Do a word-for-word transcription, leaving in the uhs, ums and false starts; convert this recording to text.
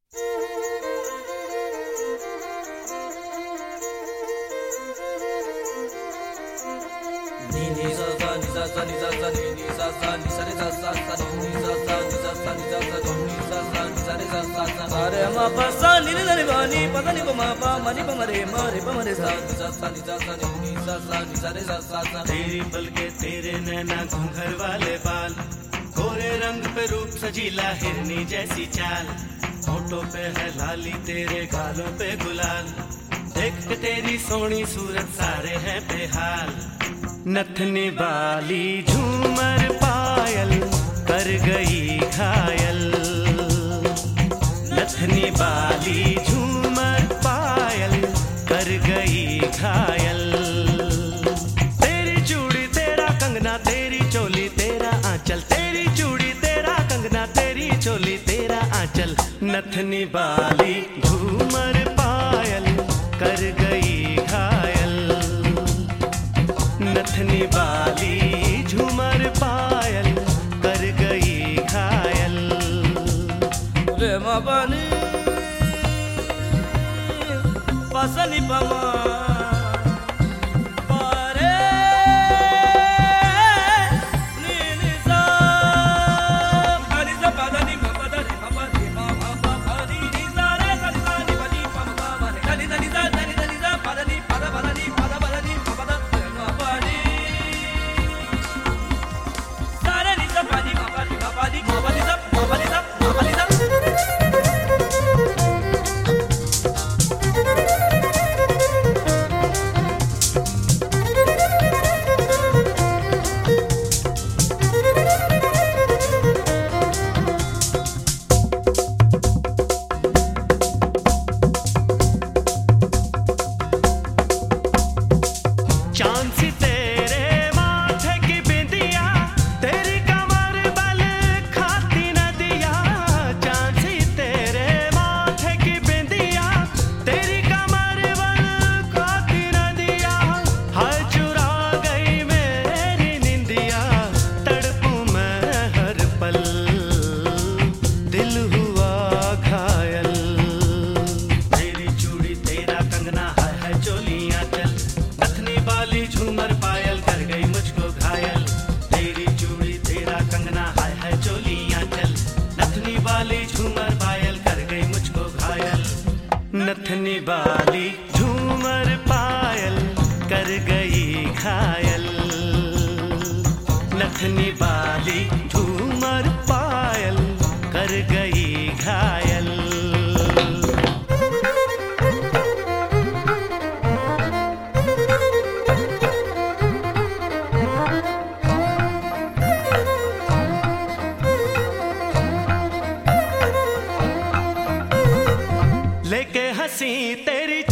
तेरी पलके तेरे नैना घूंघर वाले बाल, गोरे रंग पे रूप सजीला हिरनी जैसी चाल, होठों पे है लाली तेरे गालों पे गुलाल, देख के तेरी सोनी सूरत सारे हैं बेहाल। नथनी बाली झूमर पायल कर गई घायल, नथनी बाली झूमर पायल कर गई घायल। तेरी चूड़ी तेरा कंगना तेरी चोली तेरा आंचल, तेरी चूड़ी तेरा कंगना तेरी चोली तेरा आंचल, नथनी बाली झूमर पायल कर गई घायल, नथनी बाली झूमर पायल कर गई घायल। रे माबानी पासनी पमा नथनी बाली झूमर पायल कर गई घायल, नथनी बाली झूमर पायल कर गई घायल। लेके हंसी तेरी